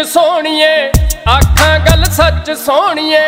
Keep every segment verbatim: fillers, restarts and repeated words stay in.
सोहणीए आखां गल सच सोहणीए।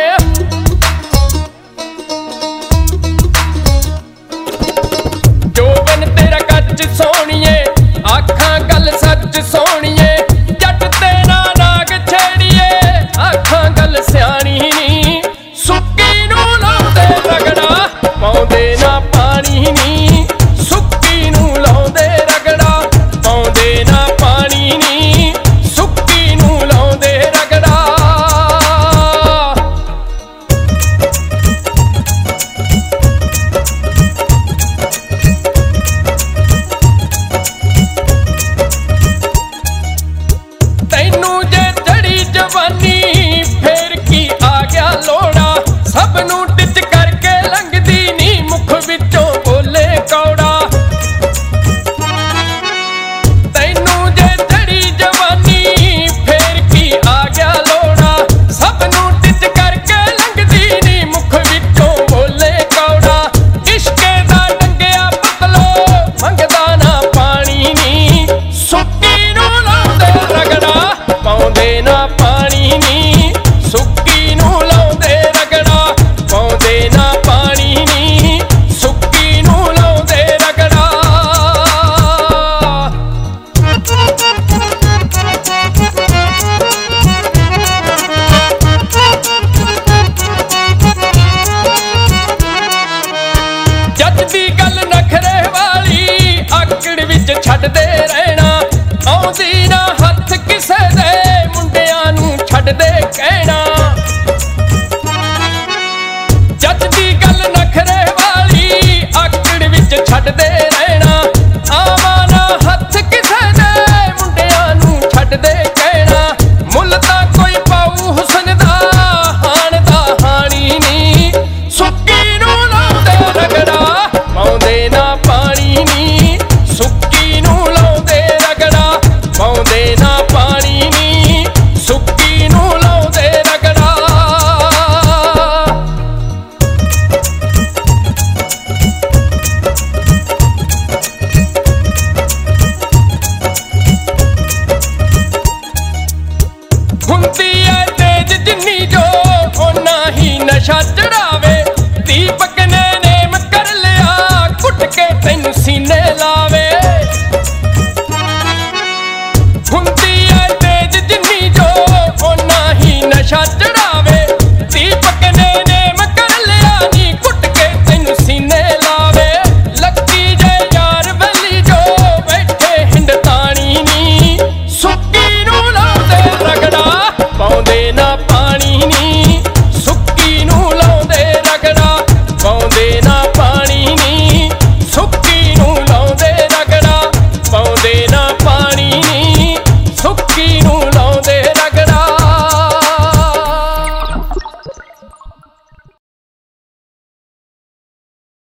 जोबन तेरा कच सोहणीए आखां गल सच सोहणीए। जट तेरा नाग छेड़िए आखां गल सियाणी नी। सुक्की नूं लाउंदे रगड़ा पाउंदे ना पानी नी। सुक्की नूं लाउंदे रगड़ा पाउंदे ना पानी नी। सुक्की नूं लाउंदे रगड़ा। तैनू जे चढ़ी जवानी फेर की आ गया लोड़ा। सब नूं टिच करके लंघदी नी मुख विचों बोले कौड़ा। तैनू जे चढ़ी जवानी फेर की आ गया लोड़ा। सब नूं टिच करके लंघदी नी मुख विचों बोले कौड़ा। इश्के दा डंगिया पतलो मंगदा ना पानी नी। सुक्की नूं लाउंदे रगड़ा पाउंदे ना पानी नी। सुक्की नूं लाउंदे रगड़ा पाउंदे ना पानी नी। सुक्की नूं लाउंदे रगड़ा। जज दी गल नखरे वाली आकड़ विच छड्डदे रहना। आउंदी ना हथ किसे दे मुंडियां नूं छड्डदे कहना। जज दी गल नखरे वाली आकड़ विच छड्डदे रहना। आवां ना हथ किसे दे मुंडियां नूं छड्डदे कहना। मुल तां कोई पाऊ हुसन दा हाण दा हाणी नी। सुक्की नूं लाउंदे रगड़ा पाउंदे ना पानी नी। सुक्की नूं लाउंदे रगड़ा पाउंदे ना पानी नी। सुक्की नूं लाउंदे रगड़ा। हुंदी ऐ तेज जिन्नी जो ओना ही नशा